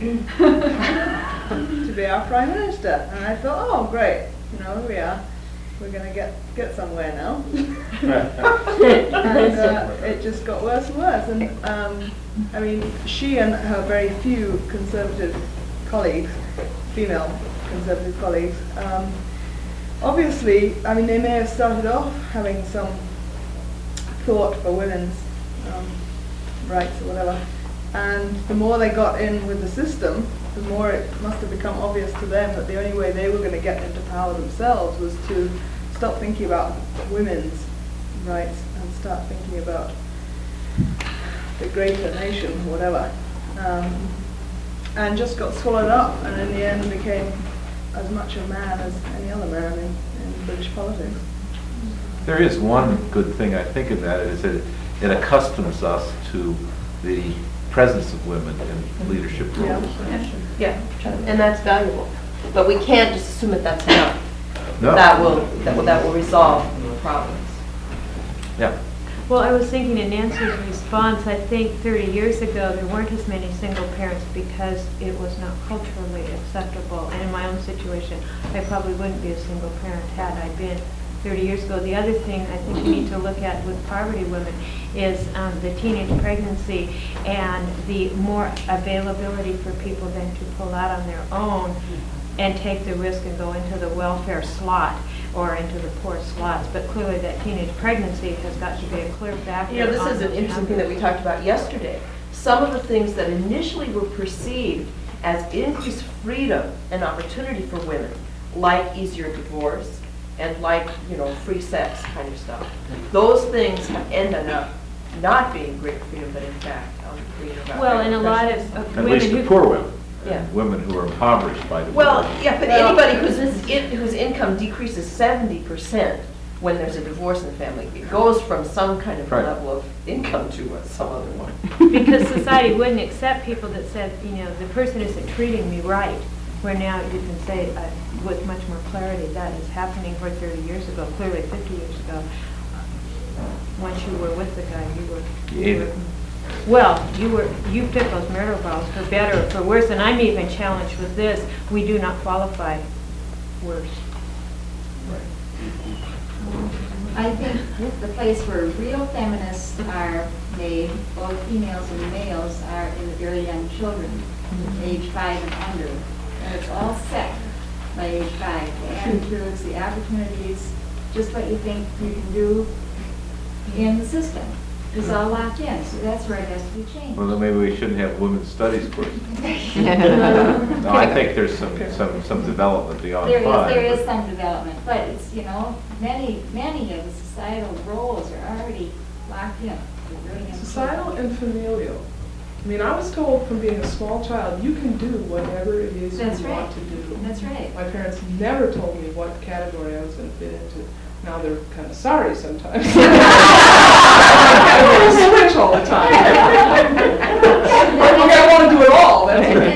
to be our Prime Minister. And I thought, oh, great, you know, here we are. We're going to get, get somewhere now. and uh, it just got worse and worse. And um, I mean, she and her very few conservative colleagues, female conservative colleagues, um, obviously, I mean, they may have started off having some thought for women's um, rights or whatever, and the more they got in with the system, the more it must have become obvious to them that the only way they were going to get into power themselves was to stop thinking about women's rights and start thinking about the greater nation, or whatever, um, and just got swallowed up, and in the end became as much a man as any other man in, in British politics. There is one good thing, I think, in that, is that it accustoms us to the presence of women in leadership roles. Yeah, and that's valuable. But we can't just assume that that's enough. No. That will, that will, that will resolve problems. Yeah. Well, I was thinking in Nancy's response, I think thirty years ago, there weren't as many single parents because it was not culturally acceptable. And in my own situation, I probably wouldn't be a single parent had I been thirty years ago. The other thing I think we need to look at with poverty women is um, the teenage pregnancy and the more availability for people then to pull out on their own and take the risk and go into the welfare slot or into the poor slots. But clearly that teenage pregnancy has got to be a clear factor. You know, this on is an those interesting thing that we talked about yesterday. Some of the things that initially were perceived as increased freedom and opportunity for women, like easier divorce and like, you know, free sex kind of stuff, those things have ended up not being great freedom, but in fact, um, freedom about Well, and a lot pressures. of of At women least the who... poor women. Yeah. And women who are impoverished by the. Well, divorce. yeah, but Well- anybody whose, in- whose income decreases seventy percent when there's a divorce in the family, it goes from some kind of Right. level of income to uh, some other one. Because society wouldn't accept people that said, you know, the person isn't treating me right, where now you can say uh, with much more clarity that is happening where thirty years ago, clearly fifty years ago, once you were with the guy, you were... You ate were- it. Well, you were, you fit those marital vows for better or for worse, and I'm even challenged with this, we do not qualify worse. I think the place where real feminists are made, both females and males, are in the very young children, age five and under. And it's all set by age five. The attitudes, the opportunities, just what you think you can do in the system is all locked in. So that's where it has to be changed. Well, then maybe we shouldn't have women's studies course. No, I think there's some, some, some development beyond There is, five. there is but- some development, but it's, you know, many, many of the societal roles are already locked in. They're very young Societal children. and familial. I mean, I was told from being a small child, you can do whatever it is That's you right. want to do. That's right. My parents never told me what category I was going to fit into. Now they're kind of sorry sometimes. Categories switch all the time. But okay, I want to do it all.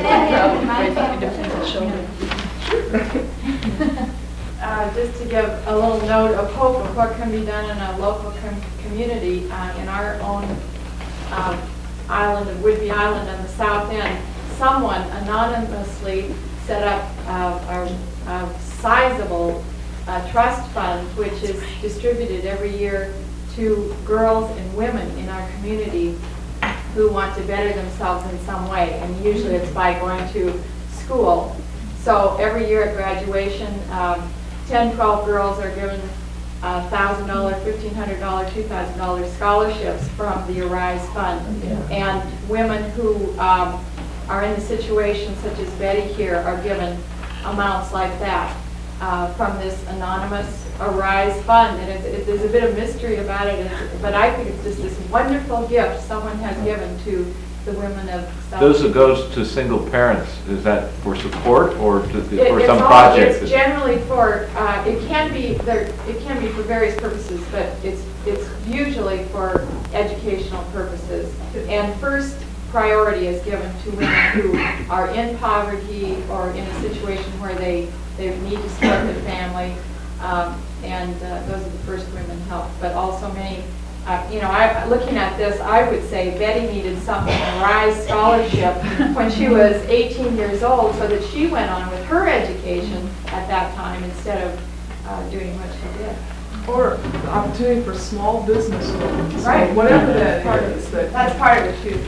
That's Uh, just to give a little note of hope of what can be done in a local com- community, uh, in our own um, island of Whidbey Island on the south end, someone anonymously set up uh, a, a sizable uh, trust fund which is distributed every year to girls and women in our community who want to better themselves in some way, and usually it's by going to school. So every year at graduation, um, ten, twelve girls are given one thousand dollars, fifteen hundred dollars, two thousand dollars scholarships from the Arise Fund. And women who um, are in a situation such as Betty here are given amounts like that uh, from this anonymous Arise Fund. And it, it, there's a bit of mystery about it, it's, but I think it's just this wonderful gift someone has given to the women of South. Those who goes to single parents, is that for support or to, It- for it's some all- project? It's generally for, uh, it can be, there, it can be for various purposes, but it's, it's usually for educational purposes. And first priority is given to women who are in poverty or in a situation where they, they need to support their family. Um, and uh, those are the first women helped, but also many, uh, you know, I, looking at this, I would say Betty needed something, a Rise scholarship, when she was eighteen years old, so that she went on with her education at that time instead of uh, doing what she did. or the opportunity for small business loans. Right. Whatever That's part that of is. it. that- That's part of it too.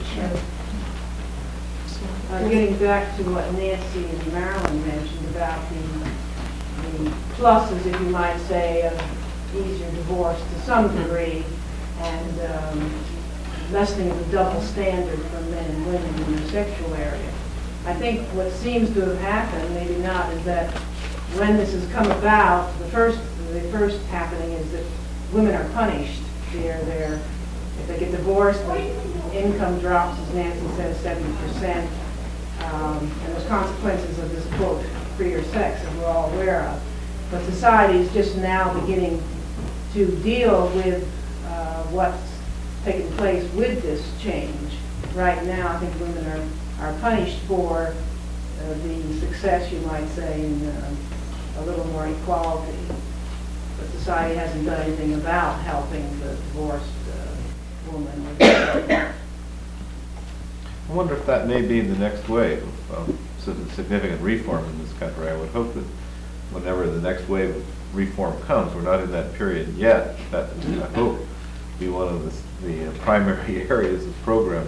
Uh, Getting back to what Nancy and Marilyn mentioned about the, the pluses, if you might say, of easier divorce to some degree, and um, lessening the double standard for men and women in the sexual area. I think what seems to have happened, maybe not, is that when this has come about, the first, the first happening is that women are punished. They're, they're, if they get divorced, the income drops, as Nancy says, seventy percent. Um, and there's consequences of this quote, freer sex, that we're all aware of. But society is just now beginning to deal with uh, what's taking place with this change. Right now, I think women are, are punished for uh, the success, you might say, in uh, a little more equality. But society hasn't done anything about helping the divorced uh, woman with that. I wonder if that may be the next wave of um, some significant reform in this country. I would hope that whenever the next wave of reform comes, we're not in that period yet, that I hope be one of the, the uh, primary areas of program.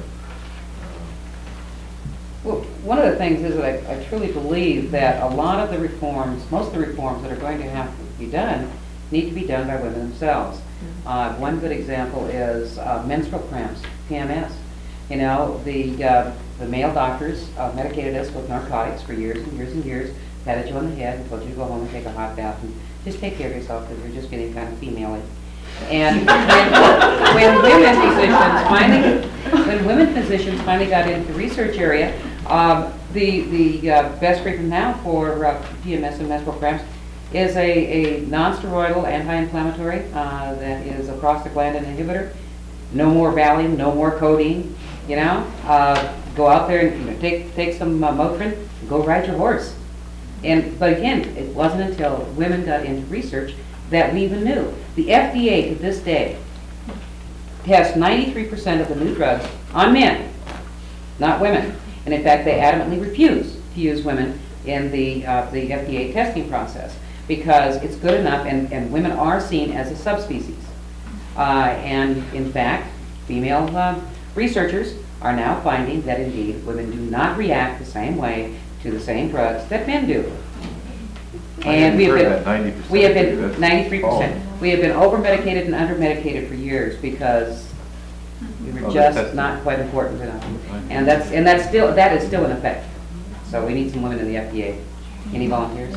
Well, one of the things is that I, I truly believe that a lot of the reforms, most of the reforms that are going to have to be done, need to be done by women themselves. Uh, one good example is uh, menstrual cramps, P M S. You know, the, uh, the male doctors uh, medicated us with narcotics for years and years and years, patted you on the head and told you to go home and take a hot bath and just take care of yourself because you're just getting kind of female-y. And when, when women physicians finally, when women physicians finally got into the research area, um, the, the uh, best treatment now for uh, P M S and menstrual cramps is a, a non-steroidal anti-inflammatory uh, that is a prostaglandin inhibitor. No more Valium, no more codeine. You know, uh, go out there and you know, take take some uh, Motrin, and go ride your horse. And but again, it wasn't until women got into research that we even knew. The F D A to this day tests ninety-three percent of the new drugs on men, not women. And in fact, they adamantly refuse to use women in the uh, the F D A testing process because it's good enough, and, and women are seen as a subspecies. Uh, and in fact, female uh, researchers are now finding that indeed women do not react the same way to the same drugs that men do. And we have been, we have been ninety-three percent. We have been over-medicated and under-medicated for years because we were Oh, just that's- not quite important enough. And that's and that's still that is still in effect. So we need some women in the F D A. Any volunteers?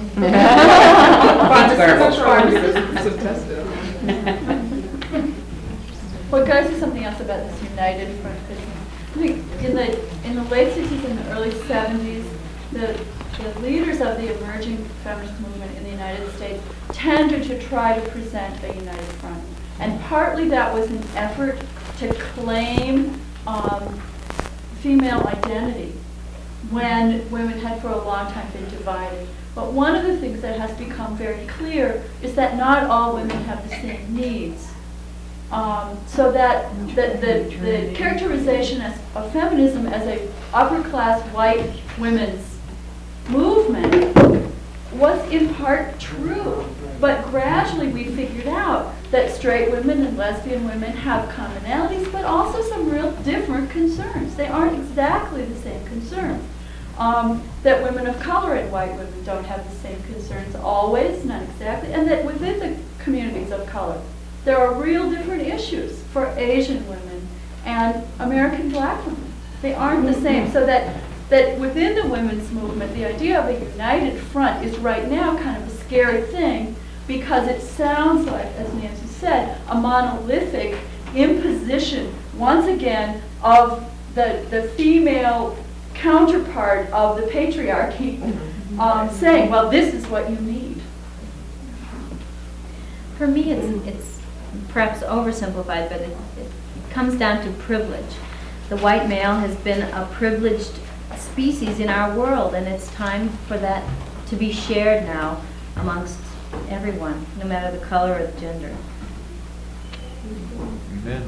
I'm sure I'm gonna some tested. Well, can I say something else about this United Front business? I think in the, in the late sixties and the early seventies, the, the leaders of the emerging feminist movement in the United States tended to try to present a united front. And partly that was an effort to claim um, female identity when women had for a long time been divided. But one of the things that has become very clear is that not all women have the same needs. Um, so that the, the, the characterization as, of feminism as a upper-class white women's movement was in part true. But gradually we figured out that straight women and lesbian women have commonalities, but also some real different concerns. They aren't exactly the same concerns. Um, that women of color and white women don't have the same concerns always, not exactly, and that within the communities of color, there are real different issues for Asian women and American black women. They aren't the same. So that, that within the women's movement, the idea of a united front is right now kind of a scary thing because it sounds like, as Nancy said, a monolithic imposition, once again, of the, the female counterpart of the patriarchy, um, saying, well, this is what you need. For me, it's, it's perhaps oversimplified, but it, it comes down to privilege. The white male has been a privileged species in our world, and it's time for that to be shared now amongst everyone, no matter the color or the gender. Amen.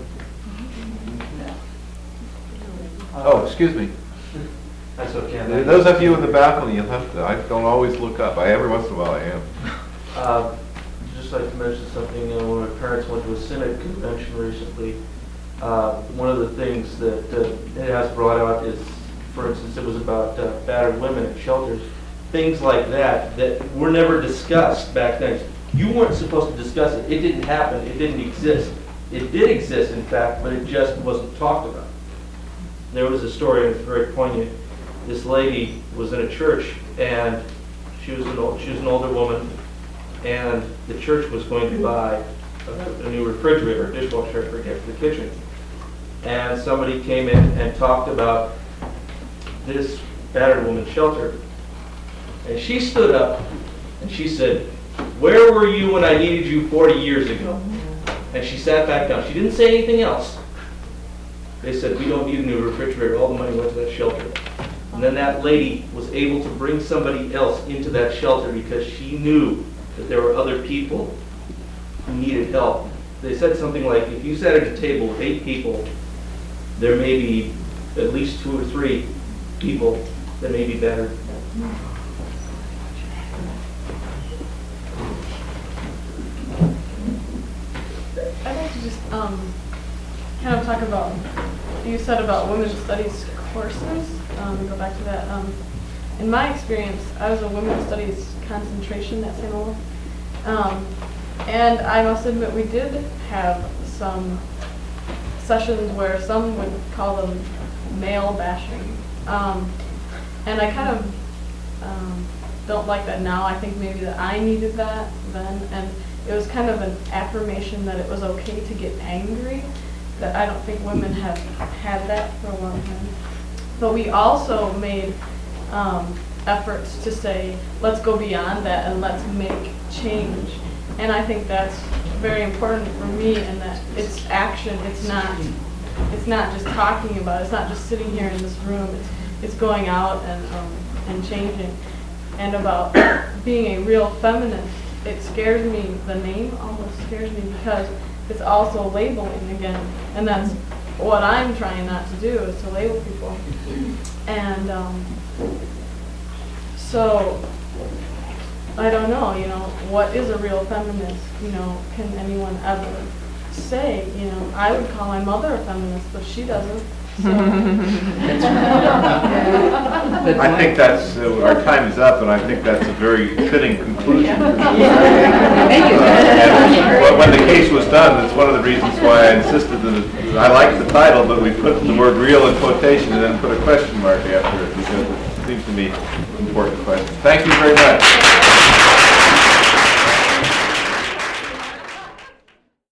Oh, excuse me. That's okay. Those of you in the balcony, you'll have to, I don't always look up. I, every once in a while I am. Uh, just like to mention something, uh, when my parents went to a Synod convention recently, uh, one of the things that uh, it has brought out is, for instance, it was about uh, battered women at shelters, things like that, that were never discussed back then. You weren't supposed to discuss it. It didn't happen. It didn't exist. It did exist, in fact, but it just wasn't talked about. There was a story, and it's very poignant. This lady was in a church, and she was an old, she was an older woman, and the church was going to buy a, a new refrigerator, dishwasher, I forget, for the kitchen. And somebody came in and talked about this battered woman's shelter. And she stood up and she said, "Where were you when I needed you forty years ago?" And she sat back down. She didn't say anything else. They said, "We don't need a new refrigerator. All the money went to that shelter." And then that lady was able to bring somebody else into that shelter because she knew that there were other people who needed help. They said something like, if you sat at a table with eight people, there may be at least two or three people that may be better. I'd like to just um, kind of talk about, you said about women's studies courses, um, go back to that. Um, in my experience, I was a women's studies concentration at Saint Olaf. Um, and I must admit we did have some sessions where some would call them male bashing. Um, and I kind of um, don't like that now. I think maybe that I needed that then. And it was kind of an affirmation that it was okay to get angry, that I don't think women have had that for a long time. But we also made um, efforts to say, let's go beyond that and let's make change. And I think that's very important for me, in that it's action. It's not, it's not just talking about it. It's not just sitting here in this room. It's, it's going out and um, and changing. And about being a real feminist, it scares me. The name almost scares me because it's also labeling again, and that's what I'm trying not to do, is to label people. And um, so I don't know, you know, what is a real feminist? You know, can anyone ever say, you know, I would call my mother a feminist, but she doesn't. So. I think that's, uh, our time is up, and I think that's a very fitting conclusion. Thank you. And well, when the case was done, that's one of the reasons why I insisted that it, I like the title, but we put the word real in quotation and then put a question mark after it, because it seems to me an important question. Thank you very much.